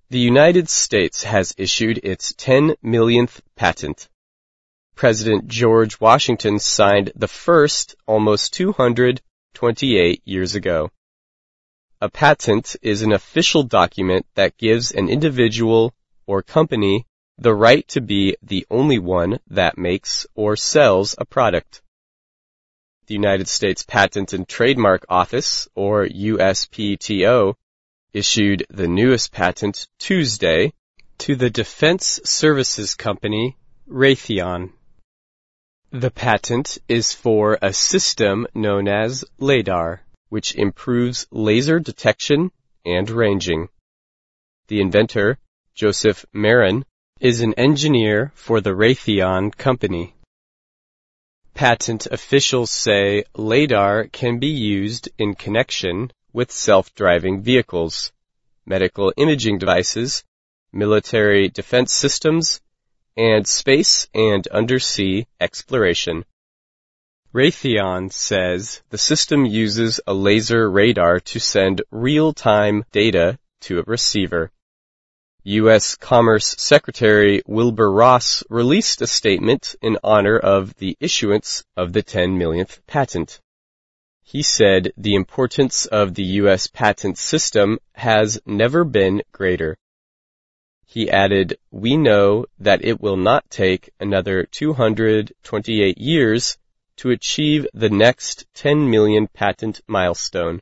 The United States has issued its 10 millionth patent. President George Washington signed the first almost 228 years ago. A patent is an official document that gives an individual or company the right to be the only one that makes or sells a product. The United States Patent and Trademark Office, or USPTO, issued the newest patent Tuesday to the defense services company Raytheon. The patent is for a system known as LADAR, which improves laser detection and ranging. The inventor, Joseph Marin, is an engineer for the Raytheon company. Patent officials say LADAR can be used in connection with self-driving vehicles, medical imaging devices, military defense systems, and space and undersea exploration. Raytheon says the system uses a laser radar to send real-time data to a receiver. U.S. Commerce Secretary Wilbur Ross released a statement in honor of the issuance of the 10 millionth patent. He said the importance of the U.S. patent system has never been greater. He added, "We know that it will not take another 228 years to achieve the next 10 million patent milestone."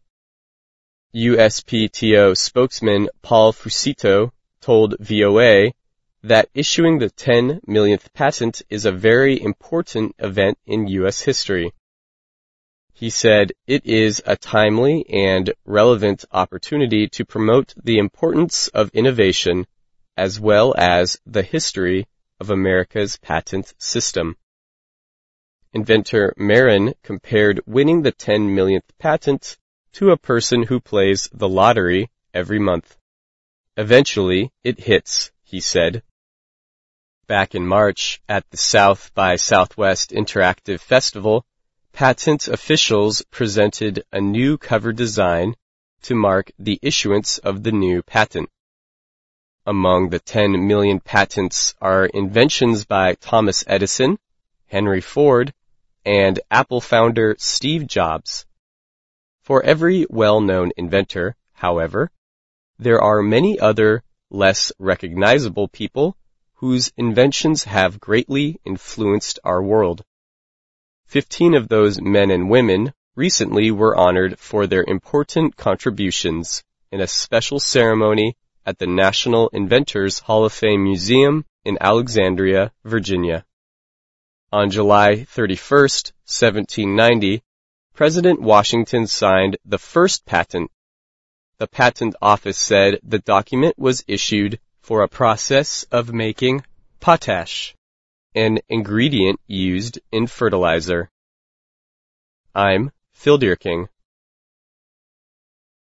USPTO spokesman Paul Fusito told VOA that issuing the 10 millionth patent is a very important event in U.S. history. He said, "It is a timely and relevant opportunity to promote the importance of innovation as well as the history of America's patent system." Inventor Marin compared winning the 10 millionth patent to a person who plays the lottery every month. "Eventually, it hits," he said. Back in March, at the South by Southwest Interactive Festival, patent officials presented a new cover design to mark the issuance of the new patent. Among the 10 million patents are inventions by Thomas Edison, Henry Ford, and Apple founder Steve Jobs. For every well-known inventor, however, there are many other, less recognizable people whose inventions have greatly influenced our world. 15 of those men and women recently were honored for their important contributions in a special ceremony at the National Inventors Hall of Fame Museum in Alexandria, Virginia. On July 31, 1790, President Washington signed the first patent. The Patent Office said the document was issued for a process of making potash, an ingredient used in fertilizer. I'm Phil Dierking.